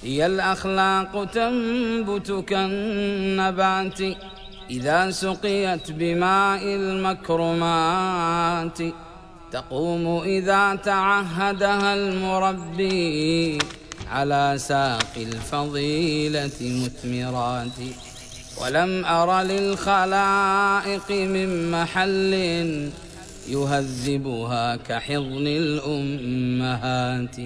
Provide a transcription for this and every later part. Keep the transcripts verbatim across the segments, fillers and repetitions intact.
هي الأخلاق تنبت كالنبات إذا سقيت بماء المكرمات، تقوم إذا تعهدها المربي على ساق الفضيلة مثمرات. ولم أر للخلائق من محل يهذبها كحضن الأمهات.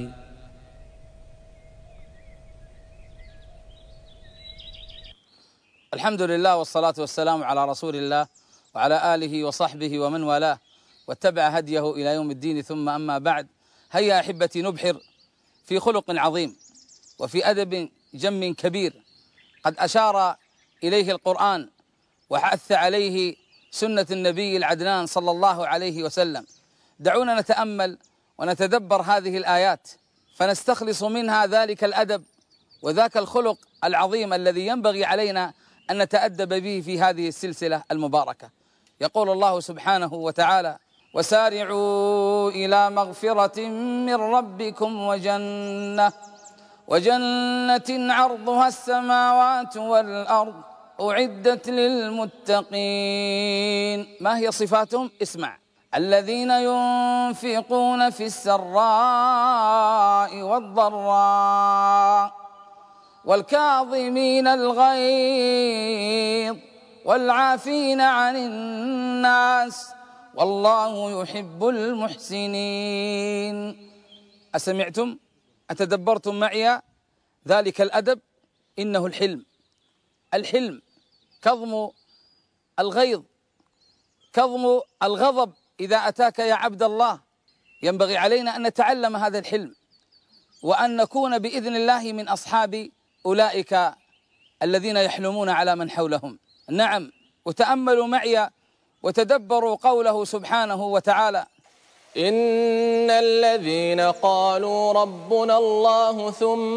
الحمد لله والصلاة والسلام على رسول الله وعلى آله وصحبه ومن والاه واتبع هديه إلى يوم الدين، ثم أما بعد. هيا أحبتي نبحر في خلق عظيم وفي أدب جم كبير قد أشار إليه القرآن وحث عليه سنة النبي العدنان صلى الله عليه وسلم. دعونا نتأمل ونتدبر هذه الآيات فنستخلص منها ذلك الأدب وذاك الخلق العظيم الذي ينبغي علينا أن نتأدب به في هذه السلسلة المباركة. يقول الله سبحانه وتعالى: وسارعوا إلى مغفرة من ربكم وجنة وجنة عرضها السماوات والأرض أعدت للمتقين. ما هي صفاتهم؟ اسمع: الذين ينفقون في السراء والضراء والكاظمين الغيظ والعافين عن الناس والله يحب المحسنين. أسمعتم؟ أتدبرتم معي ذلك الأدب؟ إنه الحلم. الحلم كظم الغيظ، كظم الغضب إذا أتاك يا عبد الله. ينبغي علينا أن نتعلم هذا الحلم وأن نكون بإذن الله من أصحاب أولئك الذين يحلمون على من حولهم. نعم، وتأملوا معي وتدبروا قوله سبحانه وتعالى: إن الذين قالوا ربنا الله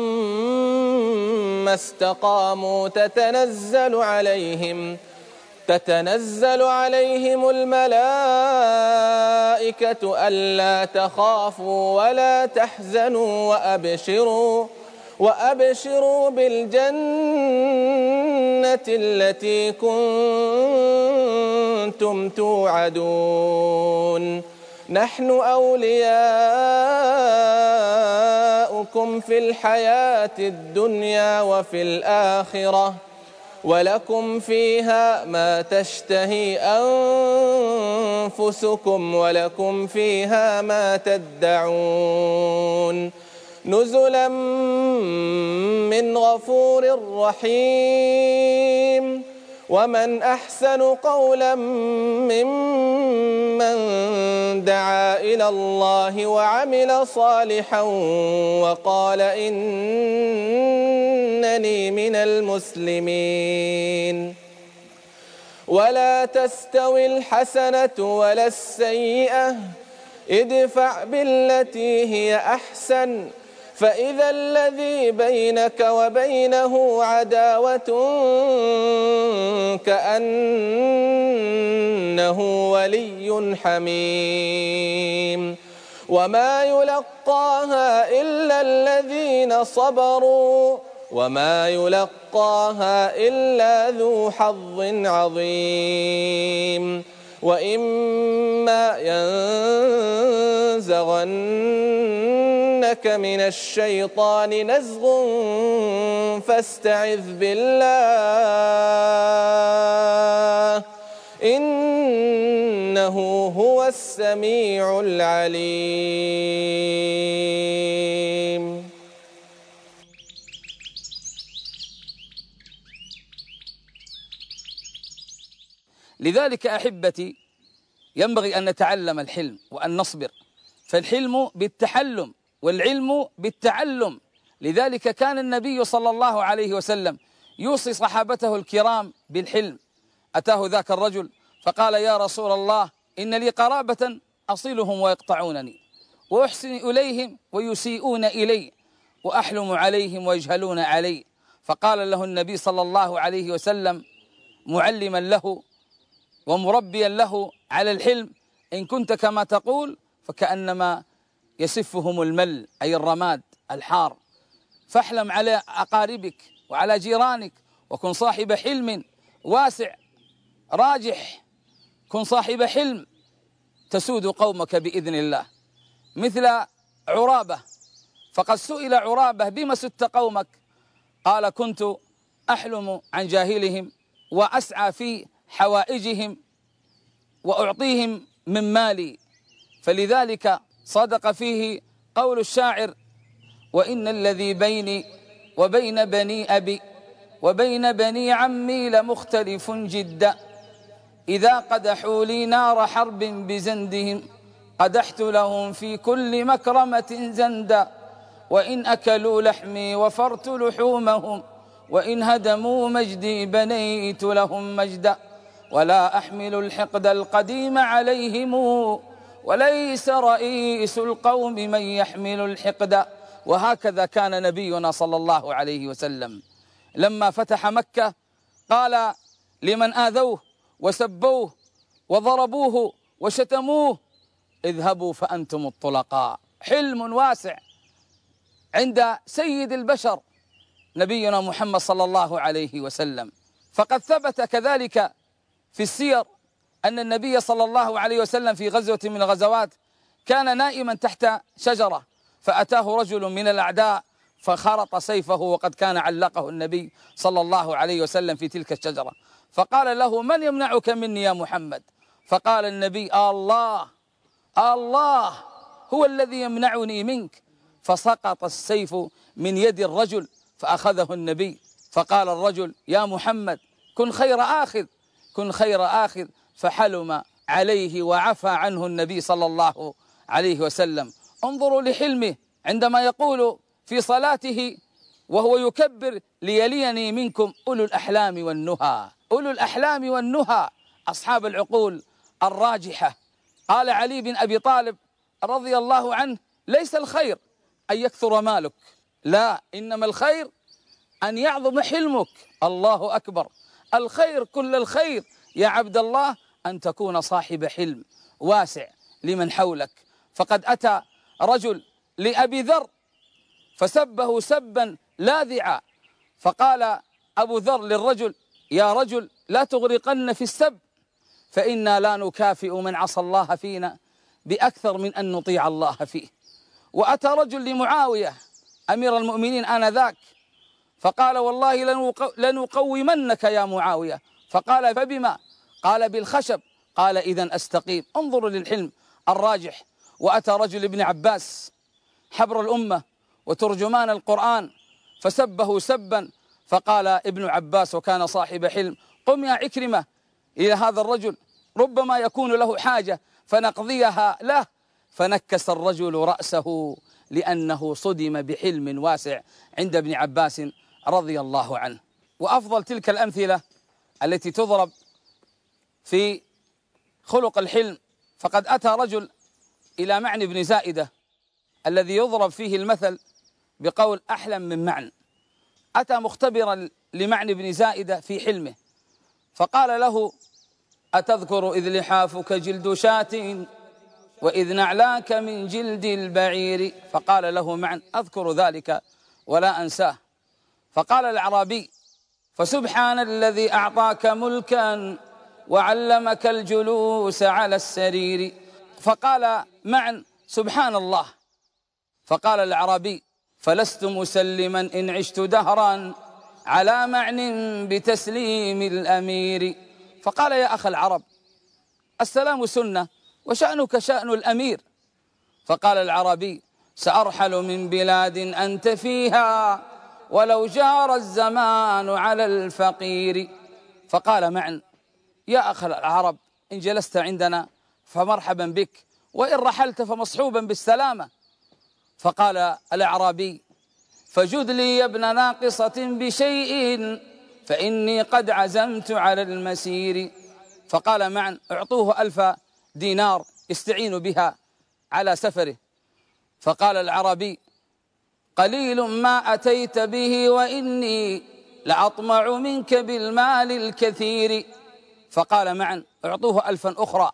ثم استقاموا تتنزل عليهم تتنزل عليهم الملائكة ألا تخافوا ولا تحزنوا وأبشروا وأبشروا بالجنة التي كنتم توعدون. نحن أولياؤكم في الحياة الدنيا وفي الآخرة ولكم فيها ما تشتهي أنفسكم ولكم فيها ما تدعون، نزلا من غفور رحيم. ومن أحسن قولا ممن دعا إلى الله وعمل صالحا وقال إنني من المسلمين. ولا تستوي الحسنة ولا السيئة، ادفع بالتي هي أحسن فإذا الذي بينك وبينه عداوة كأنه ولي حميم. وما يلقاها إلا الذين صبروا وما يلقاها إلا ذو حظ عظيم. وإما ينزغنك من الشيطان نزغ فاستعذ بالله إنه هو السميع العليم. لذلك أحبتي ينبغي أن نتعلم الحلم وأن نصبر، فالحلم بالتحلم والعلم بالتعلم. لذلك كان النبي صلى الله عليه وسلم يوصي صحابته الكرام بالحلم. أتاه ذاك الرجل فقال: يا رسول الله، إن لي قرابة أصلهم ويقطعونني، وأحسن إليهم ويسيئون إلي، وأحلم عليهم ويجهلون علي. فقال له النبي صلى الله عليه وسلم معلما له ومربيا له على الحلم: إن كنت كما تقول فكأنما يسفهم المل، أي الرماد الحار. فاحلم على أقاربك وعلى جيرانك، وكن صاحب حلم واسع راجح، كن صاحب حلم تسود قومك بإذن الله. مثل عرابة، فقد سئل عرابة بما سدت قومك؟ قال كنت أحلم عن جاهلهم وأسعى في حوائجهم وأعطيهم من مالي. فلذلك صدق فيه قول الشاعر: وإن الذي بيني وبين بني أبي وبين بني عمي لمختلف جدا، إذا قدحوا لي نار حرب بزندهم قدحت لهم في كل مكرمة زندا، وإن أكلوا لحمي وفرت لحومهم وإن هدموا مجدي بنيت لهم مجدا، ولا أحمل الحقد القديم عليهم وليس رئيس القوم من يحمل الحقد. وهكذا كان نبينا صلى الله عليه وسلم لما فتح مكة قال لمن آذوه وسبوه وضربوه وشتموه: اذهبوا فأنتم الطلقاء. حلم واسع عند سيد البشر نبينا محمد صلى الله عليه وسلم. فقد ثبت كذلك في السير أن النبي صلى الله عليه وسلم في غزوة من الغزوات كان نائما تحت شجرة، فأتاه رجل من الأعداء فخرط سيفه وقد كان علقه النبي صلى الله عليه وسلم في تلك الشجرة، فقال له: من يمنعك مني يا محمد؟ فقال النبي: الله الله هو الذي يمنعني منك. فسقط السيف من يد الرجل فأخذه النبي، فقال الرجل: يا محمد كن خير آخذ كن خير آخذ، فحلم عليه وعفى عنه النبي صلى الله عليه وسلم. انظروا لحلمه عندما يقول في صلاته وهو يكبر: ليليني منكم أولو الأحلام والنهى. أولو الأحلام والنهى أصحاب العقول الراجحة. قال علي بن أبي طالب رضي الله عنه: ليس الخير أن يكثر مالك، لا، إنما الخير أن يعظم حلمك. الله أكبر. الخير كل الخير يا عبد الله أن تكون صاحب حلم واسع لمن حولك. فقد أتى رجل لأبي ذر فسبه سبا لاذعا، فقال أبو ذر للرجل: يا رجل لا تغرقن في السب، فإنا لا نكافئ من عصى الله فينا بأكثر من أن نطيع الله فيه. وأتى رجل لمعاوية أمير المؤمنين آنذاك فقال: والله لنقومنك يا معاوية. فقال: فبما؟ قال: بالخشب. قال: إذن أستقيم. انظروا للحلم الراجح. وأتى رجل ابن عباس حبر الأمة وترجمان القرآن فسبه سبا، فقال ابن عباس وكان صاحب حلم: قم يا عكرمة إلى هذا الرجل ربما يكون له حاجة فنقضيها له. فنكس الرجل رأسه لأنه صدم بحلم واسع عند ابن عباس رضي الله عنه. وأفضل تلك الأمثلة التي تضرب في خلق الحلم، فقد أتى رجل إلى معن بن زائدة الذي يضرب فيه المثل بقول أحلم من معن. أتى مختبرا لمعن بن زائدة في حلمه فقال له: أتذكر إذ لحافك جلد شاة وإذ نعلاك من جلد البعير؟ فقال له معن: أذكر ذلك ولا أنساه. فقال الأعرابي: فسبحان الذي أعطاك ملكا وعلمك الجلوس على السرير. فقال معن: سبحان الله. فقال الأعرابي: فلست مسلما إن عشت دهرا على معن بتسليم الأمير. فقال: يا أخ العرب، السلام سنة وشأنك شأن الأمير. فقال العربي: سأرحل من بلاد أنت فيها ولو جار الزمان على الفقير. فقال معن: يا أخ العرب، إن جلست عندنا فمرحبا بك، وإن رحلت فمصحوبا بالسلامة. فقال الأعرابي: فجد لي يا ابن ناقصة بشيء فإني قد عزمت على المسير. فقال معن: اعطوه ألف دينار يستعين بها على سفره. فقال العربي: قليل ما أتيت به وإني لأطمع منك بالمال الكثير. فقال معن: اعطوه ألفا أخرى.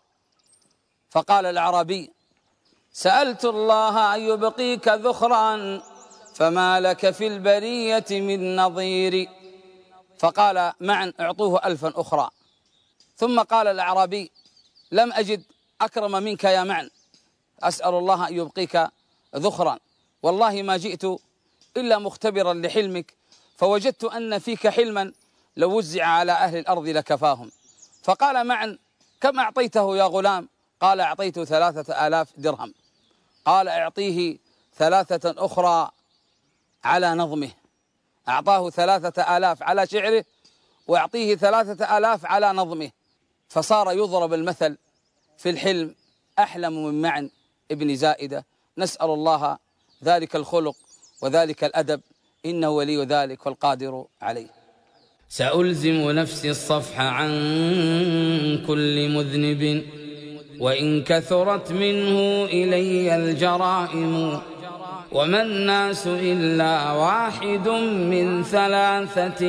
فقال العربي: سألت الله أن يبقيك ذخرا فما لك في البرية من نظير. فقال معا اعطوه ألفا أخرى. ثم قال الأعرابي لم أجد أكرم منك يا معن، أسأل الله أن يبقيك ذخرا، والله ما جئت إلا مختبرا لحلمك، فوجدت أن فيك حلما لو وزع على أهل الأرض لكفاهم. فقال معن كم أعطيته يا غلام؟ قال أعطيته ثلاثة آلاف درهم. قال أعطيه ثلاثة أخرى على نظمه، أعطاه ثلاثة آلاف على شعره وأعطيه ثلاثة آلاف على نظمه، فصار يضرب المثل في الحلم أحلم من معن ابن زائدة. نسأل الله ذلك الخلق وذلك الأدب، إنه ولي ذلك والقادر عليه. سألزم نفسي الصفح عن كل مذنب، وإن كثرت منه إلي الجرائم، وما الناس إلا واحد من ثلاثة،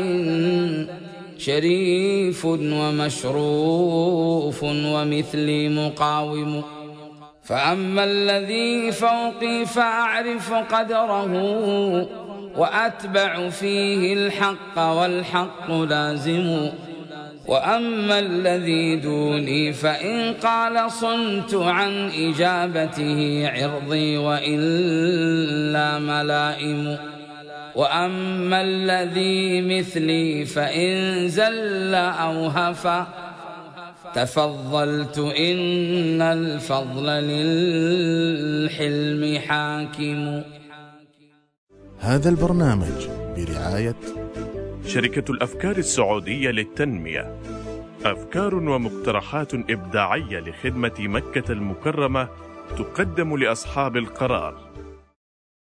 شريف ومشروف ومثلي مقاوم. فأما الذي فوقي فأعرف قدره، وأتبع فيه الحق والحق لازم، وأما الذي دوني فإن قال صنت عن إجابته عرضي وإلا ملائم، وأما الذي مثلي فإن زل أو هفى تفضلت إن الفضل للحلم حاكم. هذا البرنامج برعاية شركة الأفكار السعودية للتنمية، أفكار ومقترحات إبداعية لخدمة مكة المكرمة تقدم لأصحاب القرار.